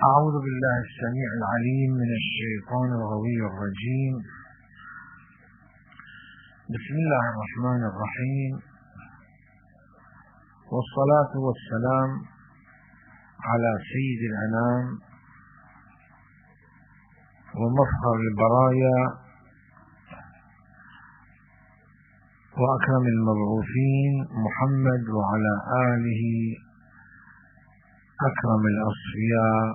أعوذ بالله السميع العليم من الشيطان الغوي الرجيم. بسم الله الرحمن الرحيم، والصلاة والسلام على سيد الأنام ومفخر البرايا وأكرم المبعوثين محمد وعلى آله أكرم الأصفياء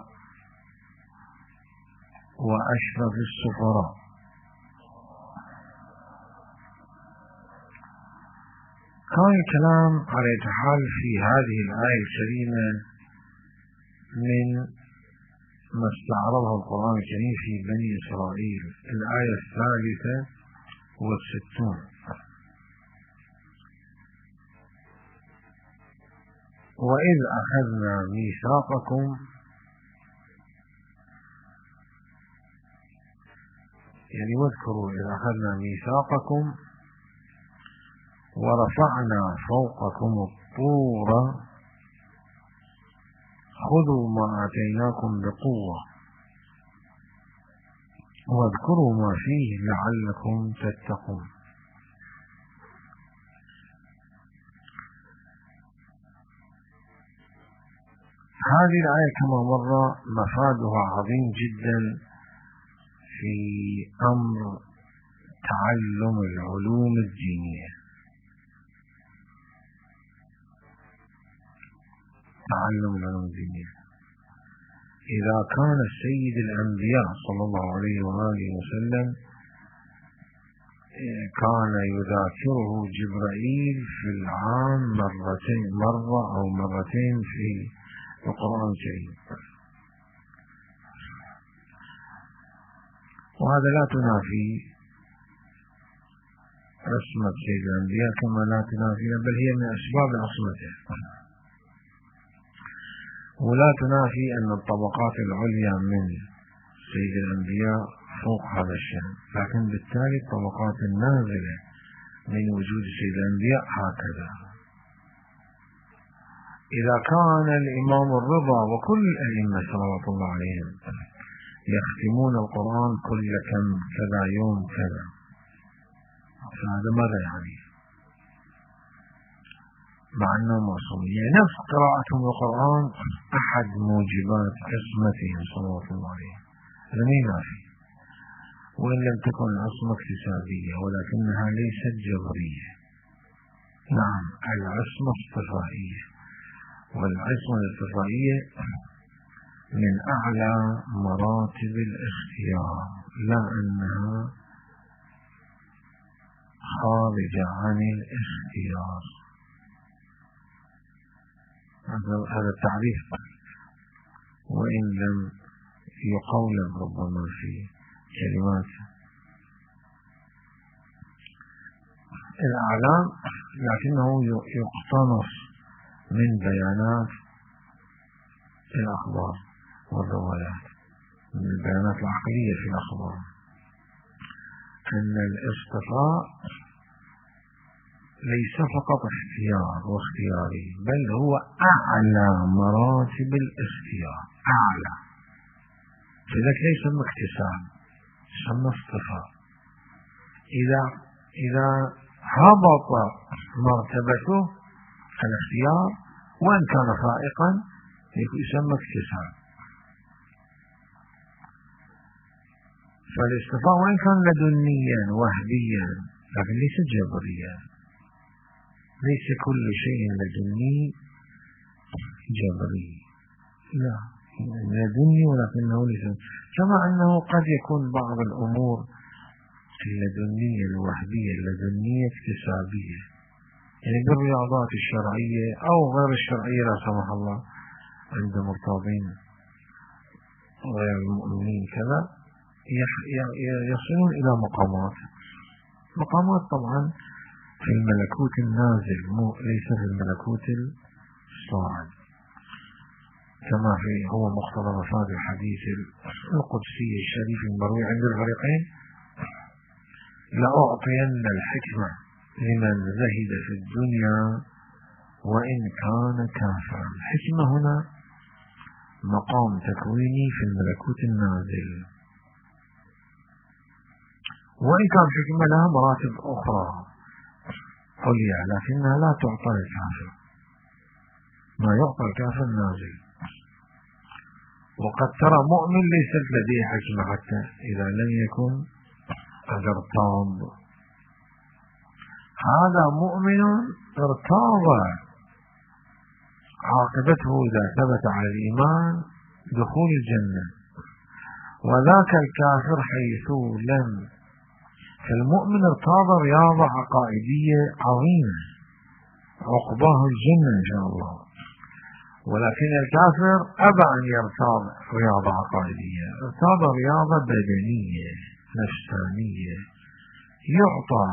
وأشرف السفراء. كان الكلام على حال في هذه الآية الكريمة من ما استعرضه القرآن الكريم في بني إسرائيل، الآية 63. وإذ أخذنا ميثاقكم يعني واذكروا إذ أخذنا ميثاقكم ورفعنا فوقكم الطور خذوا ما آتيناكم بقوة واذكروا ما فيه لعلكم تتقون. هذه الآية كما مر مفادها عظيم جدا في أمر تعلم العلوم الدينية. إذا كان سيد الأنبياء صلى الله عليه وآله وسلم كان يذاكره جبرائيل في العام مرة أو مرتين في القرآن الكريم، وهذا لا تنافي عصمة سيد الأنبياء كما لا تنافي، بل هي من أسباب عصمته، ولا تنافي أن الطبقات العليا من سيد الأنبياء فوق هذا الشأن، لكن بالتالي الطبقات النازلة من وجود سيد الأنبياء هكذا. إذا كان الإمام الرضا وكل الأئمة صلوات الله عليهم يختمون القرآن كل كذا يوم كذا، فهذا ماذا يعني؟ مع أنه معصومين، يعني نفس قراءتهم للقرآن أحد موجبات عصمتهم صلوات الله عليهم، هذا ما ينافي، وإن لم تكن العصمة اكتسابية ولكنها ليست جبرية. نعم، العصمة اصطفائية، والعصمة الاصطفائية من أعلى مراتب الاختيار، لا أنها خارجة عن الاختيار. هذا التعريف وإن لم يقولب ربما في كلمات الأعلام، لكنه يقتنص من بيانات الأخبار والروايات، من البيانات العقلية في الأخبار، أن الاصطفاء ليس فقط اختيار واختياري، بل هو أعلى مراتب الاختيار، أعلى، فذلك ليس اكتساب، يسمى اصطفاء. إذا هبط مرتبته الاختيار وإن كان فائقا يسمى اكتساب. فالاصطفاء وإن كان لدنيا وهبيا لكن ليس جبريا، ليس كل شيء لدني جبري، لا، لدني ولكنه ليس، كما أنه قد يكون بعض الأمور اللدنية الوهبية اللدنية اكتسابية، يعني بالرياضات الشرعية أو غير الشرعية لا سمح الله عند مرتاضين غير المؤمنين كذا يصلون إلى مقامات طبعا في الملكوت النازل، ليس في الملكوت الصاعد، كما هو مقتضى مفاد الحديث القدسي الشريف المروي عند الفريقين: لأعطين الحكمة لمن زهد في الدنيا وإن كان كافرا. الحكمة هنا مقام تكويني في الملكوت النازل، وإن كان الحكمة لها مراتب أخرى عليا لكنها لا تعطى للكافر، ما يعطى الكافر نازل. وقد ترى مؤمن ليست لديه حكمة حتى إذا لم يكن قد ارتاض، هذا مؤمن ارتاض عاقبته إذا ثبت على الإيمان دخول الجنة، وذاك الكافر حيث لم. فالمؤمن ارتاض رياضة عقائدية عظيمة عقباه الجنة إن شاء الله، ولكن الكافر أبى أن يرتاض رياضة عقائدية، ارتاض رياضة بدنية نفسانية، يعطى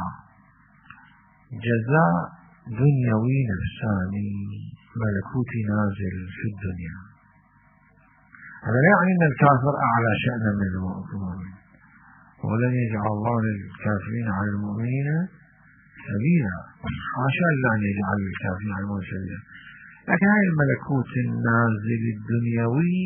جزاء دنيوي نفساني ملكوتي نازل في الدنيا. هذا لا يعني أن الكافر أعلى شأنا من المؤمن، ولن يجعل الله للكافرين على المؤمنين سبيلا، حاشا الله أن يجعل للكافرين على المؤمنين سبيلا، لكن هذا الملكوت النازل الدنيوي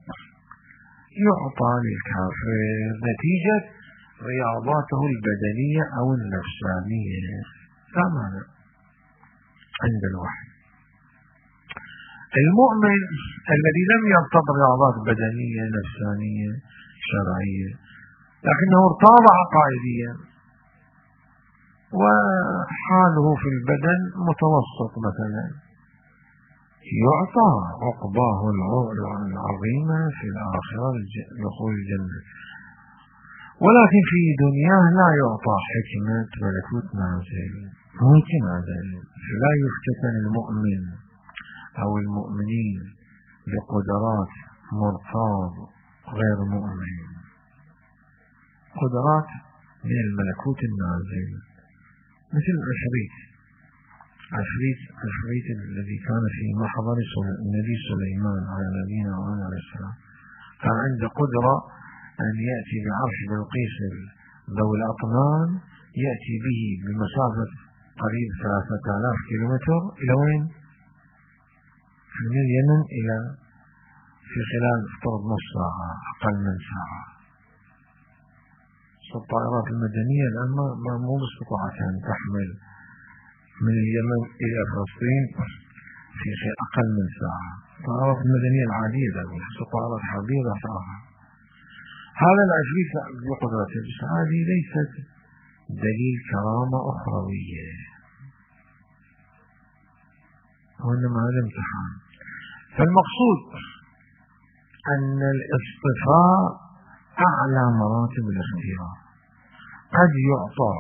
يعطى للكافر نتيجة رياضاته البدنية أو النفسانية، لا معنى عند الوحي. المؤمن الذي لم يرتض رياضات بدنية نفسانية شرعية لكنه ارتاض عقائديا وحاله في البدن متوسط مثلا، يعطى عقباه العظيمة في الآخرة دخول الجنة، ولكن في دنياه لا يعطى حكمة ملكوت نازل ممكن نازل. فلا يفتتن المؤمن أو المؤمنين بقدرات مرتاض غير مؤمن، قدرات من الملكوت النازل مثل العفريت الذي كان في محضر النبي سليمان على نبينا وعلى السلام، كان عنده قدرة أن يأتي بعرش بلقيس ذوي الأطنان، يأتي به بمسافة قريب 3000 كيلومتر إلى وين؟ من اليمن إلى في خلال افترض نص ساعة أقل من ساعة. الطائرات المدنية الآن مو باستطاعة أن تحمل من اليمن إلى فلسطين في أقل من ساعة. الطائرات المدنية العادية الطائرات الحربية لا ساعة. هذا العفريت بقدرته، بس هذه ليست دليل كرامة أخروية، وإنما هذا امتحان. فالمقصود أن الاصطفاء أعلى مراتب الاختيار. قد يعطى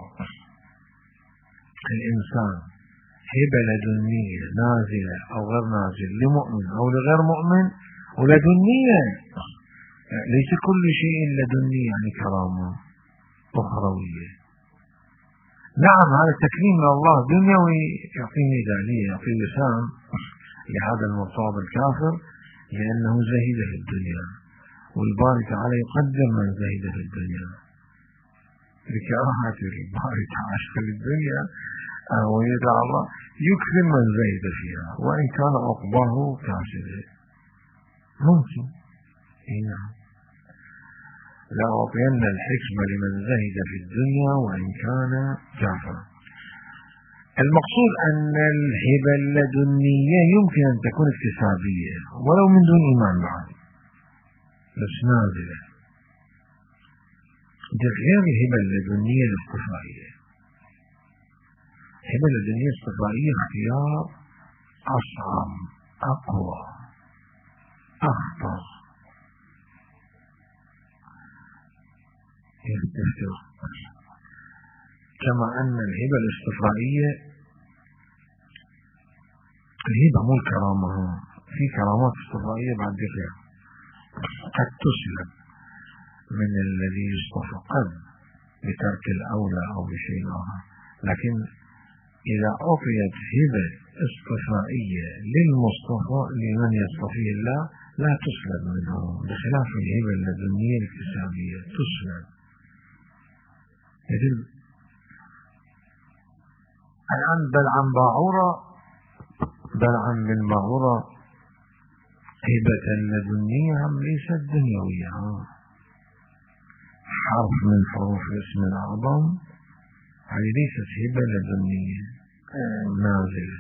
الإنسان هبة لدنية نازلة أو غير نازلة لمؤمن أو لغير مؤمن، ولدنية ليس كل شيء لدني يعني كرامة أخروية. نعم هذا التكريم من الله دنيوي، يعطي ميدالية يعطي وسام لهذا المرتاض الكافر لأنه زهد في الدنيا، والباري تعالى يقدر من زهد في الدنيا بكراهة الباري تعالى في الدنيا، ويدعى الله يكرم من زهد فيها وإن كان عقباه كافر. ممكن نعم لأعطين الحكمة لمن زهد في الدنيا وإن كان كافرا. المقصود أن الهبة اللدنية يمكن أن تكون اكتسابية ولو من دون إيمان بعد، بس نازلة، غير الهبة اللدنية الاصطفائية. الهبة اللدنية الاصطفائية اختيار أصعب أقوى أخطر يستفسر، كما أن الهبة الاصطفائية الهبة مو الكرامة، في كرامات اصطفائية بعد ذكر قد تسلب من الذي يصطفى قد بترك الأولى أو بشيء آخر، لكن إذا أعطيت هبة اصطفائية للمصطفى لمن يصطفيه الله لا تسلب منه، بخلاف الهبة اللدنية الاكتسابية تسلب. مثل الآن بلعم بن باعورة هبة لدنية ليست دنيوية، حرف من حروف الاسم الأعظم، هذه ليست هبة لدنية نازلة.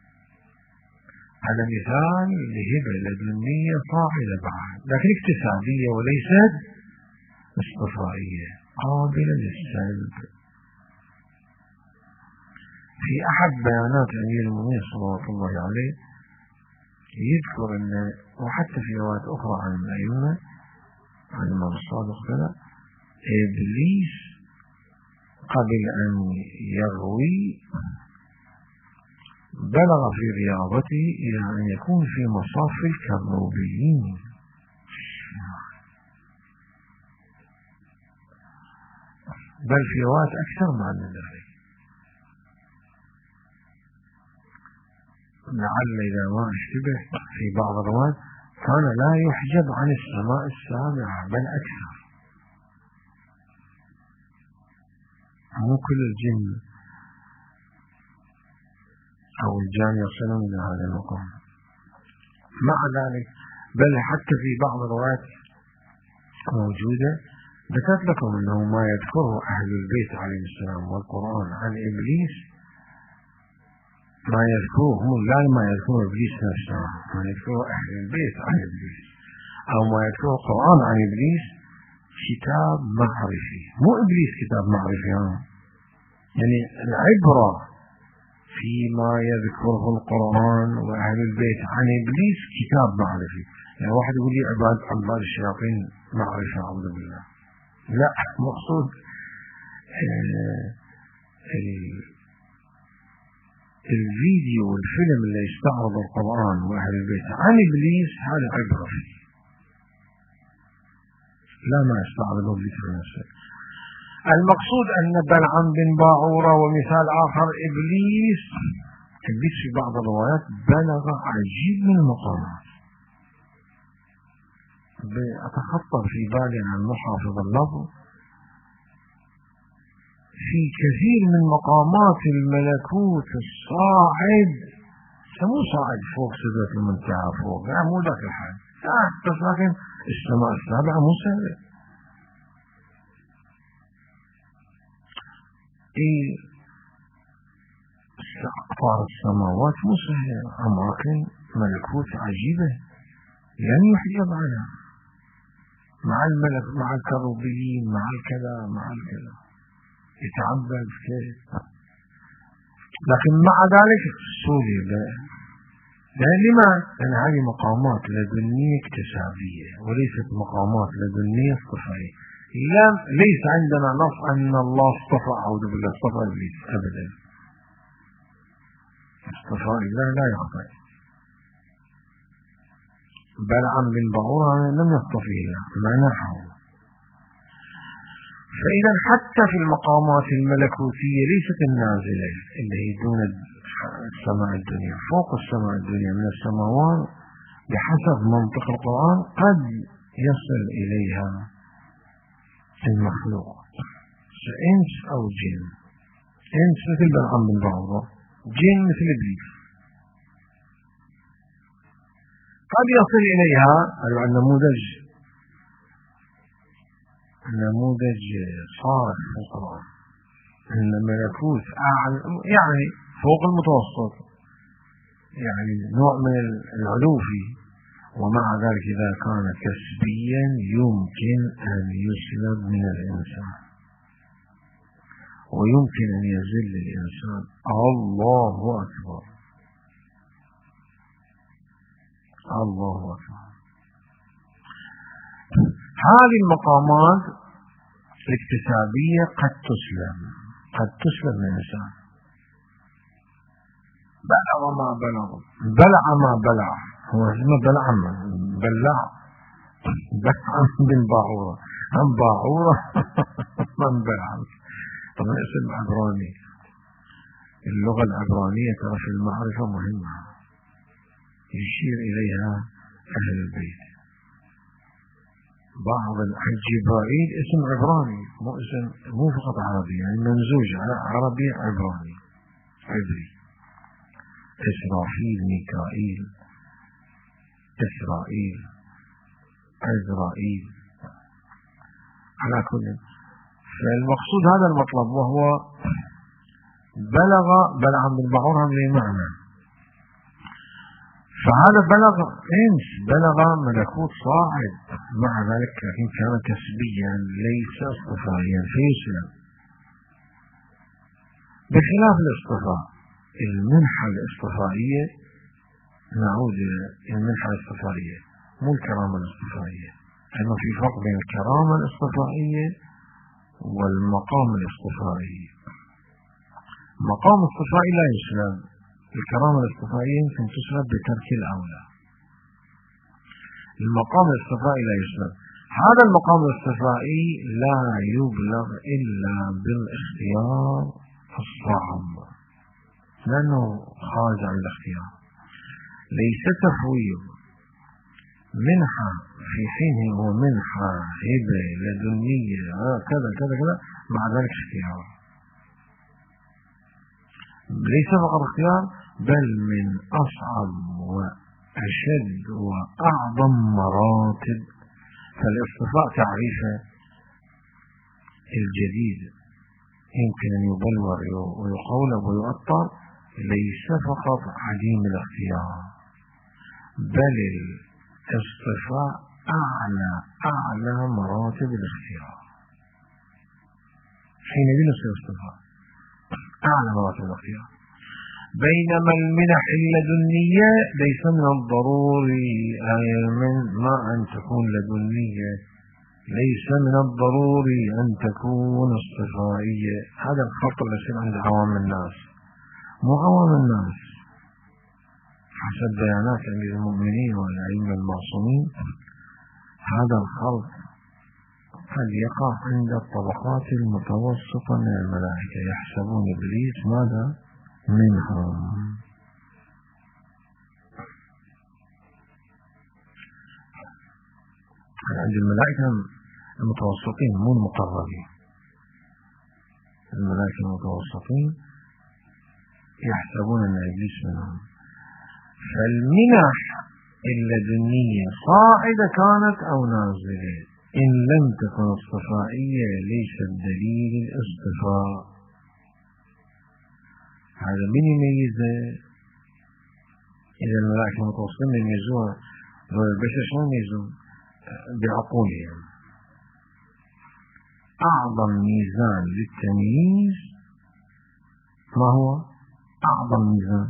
هذا مثال لهبة لدنية فاعلة بعد، لكن اكتسابية وليست اصطفائية قابلة للسلب. في أحد بيانات أمير المؤمنين صلوات الله عليه يذكر أن، وحتى في روايات أخرى عن الأئمة عن الإمام الصادق كذا، إبليس قبل أن يغوي بلغ في رياضته إلى أن يكون في مصاف الكروبيين، بل في روايات أكثر من ذلك. لعل إذا ما اشتبه في بعض الروايات كان لا يحجب عن السماء السابعة بل أكثر. مو كل الجن أو الجان يصلون إلى هذا المقام. مع ذلك بل حتى في بعض الروايات موجودة ذكرت لكم أنه ما يذكره أهل البيت عليه السلام والقرآن عن إبليس ما يذكره، لا ما يذكره إبليس نفسه، ما يذكره أهل البيت عن إبليس أو ما يذكره القرآن عن إبليس كتاب معرفي، مو إبليس كتاب معرفي. يعني العبرة فيما يذكره القرآن وأهل البيت عن إبليس كتاب معرفي. يعني واحد يقول لي عباد الشياطين معرفة، أعوذ بالله، لا، مقصود الفيديو والفيلم اللي يستعرض القرآن وأهل البيت عن إبليس هذا عبرة فيه، لا ما يستعرضه بذكر نفسه. المقصود أن بلعم بن باعورة ومثال آخر إبليس في بعض الروايات بلغ عجيب من المقامات. أتخطر في بالي عن محافظ اللفظ في كثير من مقامات الملكوت الصاعد، مو صاعد فوق سدرة المنتهى فوق، لا مو ذاك الحال، بس لكن السماء السابعة مو سهلة. أقطار السماوات مو سهلة، أماكن ملكوت عجيبة لن يحجب عنها، مع الملك مع الكروبيين مع الكذا مع الكذا يتعبد كيف. لكن مع ذلك سوري لما؟ لأن هذه مقامات لدنية اكتسابية وليست مقامات لدنية اصطفائية. ليس عندنا نص أن الله اصطفى، أعوذ بالله، اصطفى إبليس أبدا. اصطفاء الله لا يخطئ. بلعم بن باعورة لم يصطفي الله، منحه. فإذا حتى في المقامات الملكوتية ليست النازلة اللي هي دون السماء الدنيا، فوق السماء الدنيا من السماوات بحسب منطق القرآن قد يصل إليها المخلوق، إنس أو جن. إنس مثل بلعم بن باعورة، جن مثل إبليس. قد يصل إليها النموذج صارخ في القرآن، أن ملكوت أعلى يعني فوق المتوسط، يعني نوع من العلو فيه. ومع ذلك إذا كان كسبيا يمكن أن يسلب من الإنسان ويمكن أن يذل الإنسان. الله أكبر، الله أكبر. هذه المقامات الاكتسابية قد تسلم من الإنسان. بلع ما بلع هو اسمه بلعم بن باعورة، هم باعورة من بلعم. طبعا اسم عبراني، اللغة العبرانية ترى في المعرفة مهمة يشير إليها أهل البيت. بعض الجبرائيل اسم عبراني، مو فقط عربي، يعني ممزوج عربي عبراني عبري. إسرافيل، ميكائيل، إسرائيل، عزرائيل، على كل. فالمقصود هذا المطلب، وهو بلغ عم بالبعور هم معنى. فهذا بلغ إنس، بلغ ملكوت صاعد، مع ذلك لكن كان كسبيا ليس اصطفائيا فيسلم. بخلاف الاصطفاء، المنحة الاصطفائية، نعود إلى المنحة الاصطفائية مو الكرامة الاصطفائية، لأنه في فرق بين الكرامة الاصطفائية والمقام الاصطفائي. مقام اصطفائي لا يسلب، الكرامة الاصطفائية يمكن تسلب بترك الأولى. المقام الاصطفائي لا يسلب. هذا المقام الاصطفائي لا يبلغ إلا بالاختيار الصعب، لأنه خارج عن الاختيار، ليس تفويض منحة في حين هو منحة هبة لدنية كذا كذا كذا، مع ذلك اختيار، ليس فقط اختيار بل من أصعب وأشد وأعظم مراتب. فالاصطفاء تعريفه الجديد يمكن أن يبلور ويقولب ويؤطر، ليس فقط عديم الاختيار، بل الاصطفاء أعلى مراتب الاختيار. حينئذ يصير اصطفاء أعلى مراتب الاختيار. بينما المنح اللدنية ليس من الضروري ما أن تكون لدنية، ليس من الضروري أن تكون اصطفائية. هذا الخط اللي يصير عند عوام الناس، مو عوام الناس حسب بيانات أمير المؤمنين والأئمة المعصومين. هذا الخلط قد يقع عند الطبقات المتوسطة من الملائكة، يحسبون إبليس ماذا منهم. عند الملائكة المتوسطين مو المقربين، الملائكة المتوسطين يحسبون أن إبليس منهم. فالمنح اللدنية صاعدة كانت أو نازلة، إن لم تكن اصطفائية ليس الدليل الاصطفاء. هذا من يميزه؟ إذا الملائكة المتوسطين يميزوها، والبشر شو يميزون؟ بعقولهم. أعظم ميزان للتمييز ما هو؟ أعظم ميزان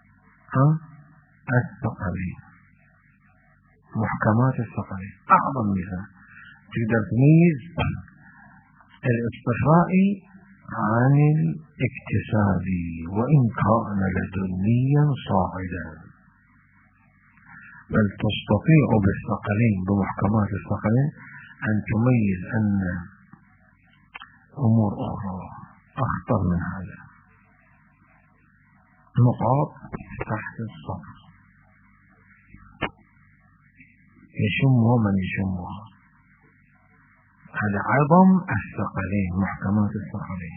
الثقلين، محكمات الثقلين، أعظم ميزان تقدر تميز الاصطفائي عن الاكتسابي، وإن كان لدنيا صاعدا، بل تستطيع بالثقلين بمحكمات الثقلين أن تميز أن أمور أخرى أخطر من هذا، نقاط تحت الصفر يشمها من يشمها. هذا عظم الثقلين، محكمات الثقلين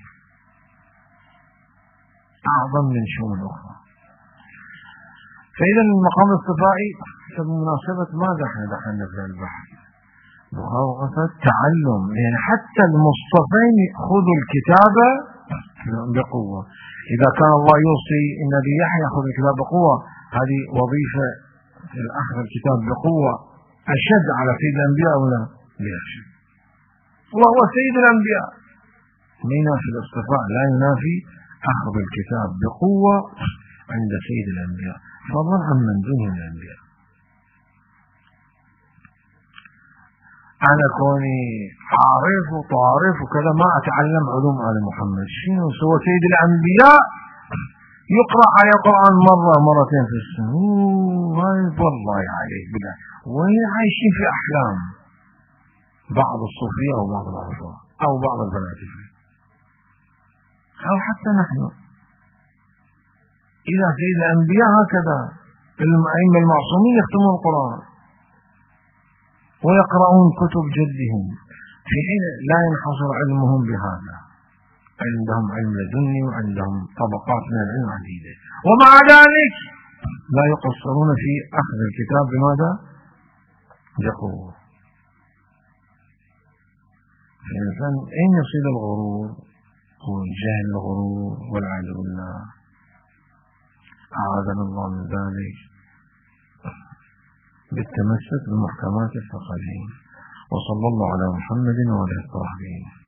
أعظم من شؤون الأخرى. فإذا المقام الاصطفائي بمناسبة ماذا احنا نبدأ البحث؟ مخاوفة تعلم، يعني حتى المصطفين خذوا الكتابة بقوة. إذا كان الله يوصي النبي يحيى يأخذ الكتاب بقوة، هذه وظيفة الأخذ الكتاب بقوة أشد على سيد الأنبياء ولا لا أشد؟ وهو سيد الأنبياء. ما ينافي الاصطفاء، لا ينافي أخذ الكتاب بقوة عند سيد الأنبياء، فضلا عن من دون الأنبياء. أنا كوني عارف وطارف وكذا ما أتعلم علوم آل محمد، شنو سوى سيد الأنبياء يقرأ على القرآن مرة مرتين في السنة؟ والله عليك بلا، وين عايشين في أحلام بعض الصوفية أو بعض العرفاء أو بعض الفلاسفة أو حتى نحن. إذا سيد الأنبياء هكذا الأئمة المعصومين يختمون القرآن ويقرؤون كتب جدهم، في حين لا ينحصر علمهم بهذا، عندهم علم لدني وعندهم طبقات من العلم عديدة، ومع ذلك لا يقصرون في أخذ الكتاب بماذا؟ بقوة. الإنسان أين يصير الغرور والجهل الغرور والعياذ بالله، أعاذنا الله من ذلك، بالتمسك بمحكمات الفقهين. وصلى الله على محمد وعلى آله وصحبه.